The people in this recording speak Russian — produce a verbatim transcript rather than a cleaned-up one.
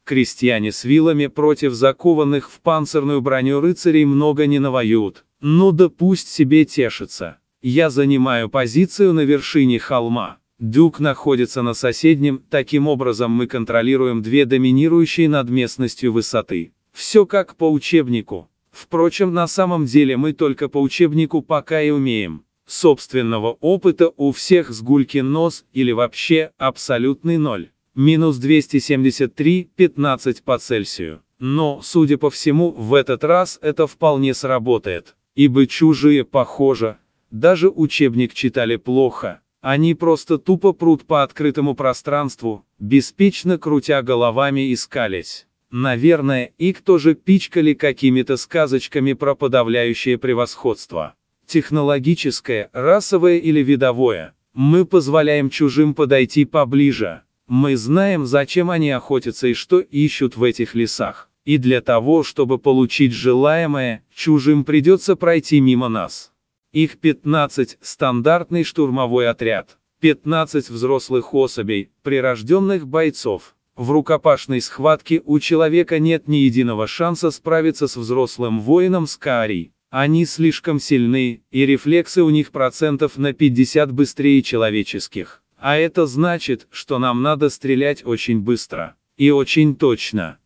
Крестьяне с вилами против закованных в панцирную броню рыцарей много не навоюют. Ну да пусть себе тешится. Я занимаю позицию на вершине холма. Дюк находится на соседнем, таким образом мы контролируем две доминирующие над местностью высоты. Все как по учебнику. Впрочем, на самом деле мы только по учебнику пока и умеем. Собственного опыта у всех с гулькин нос, или вообще, абсолютный ноль. Минус двести семьдесят три, пятнадцать по Цельсию. Но, судя по всему, в этот раз это вполне сработает. Ибо чужие, похоже, даже учебник читали плохо. Они просто тупо прут по открытому пространству, беспечно крутя головами и скалясь. Наверное, их тоже пичкали какими-то сказочками про подавляющее превосходство. Технологическое, расовое или видовое. Мы позволяем чужим подойти поближе. Мы знаем, зачем они охотятся и что ищут в этих лесах. И для того, чтобы получить желаемое, чужим придется пройти мимо нас. Их пятнадцать, стандартный штурмовой отряд. пятнадцать взрослых особей, прирожденных бойцов. В рукопашной схватке у человека нет ни единого шанса справиться с взрослым воином Скаарей. Они слишком сильны, и рефлексы у них процентов на пятьдесят быстрее человеческих. А это значит, что нам надо стрелять очень быстро. И очень точно.